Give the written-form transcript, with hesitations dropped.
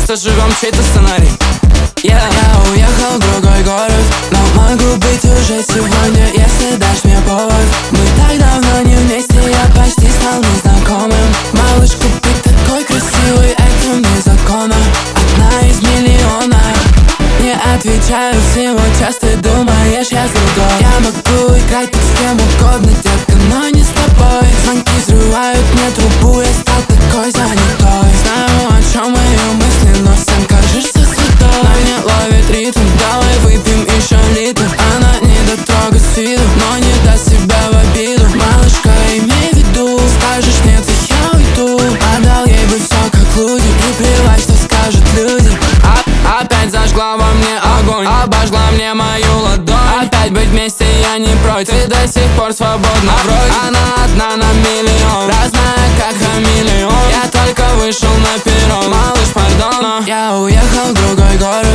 просто живем чей-то сценарий. Я уехал в другой город, но могу быть уже сегодня, если дашь мне повод. Мы так давно не вместе, я почти стал незнакомым. Малыш, купить такой красивый, это вне закона. Одна из миллиона. Не отвечаю всего, часто думаешь, я с другой. Я могу играть с кем угодно, детка, но не с тобой. Звонки взрывают мне трубу, я стал такой занятой. Знаю, о чем ее мысли, но всем кажешься святой. На мне ловит ритм, давай выпьем еще литр. Она не дотрога с виду, но не даст себя в обиду. Малышка, имей в виду, скажешь нет, и я уйду. Отдал ей бы все как люди, и плевать, что скажут люди. Опять зажгла во мне огонь, обожгла мне мою ладонь. Опять быть вместе я не против, ты до сих пор свободна вроде. Она одна на миллион, разная как хамелеон. Я только вышел на перрон, малыш, пардон, но я уехал в другой город,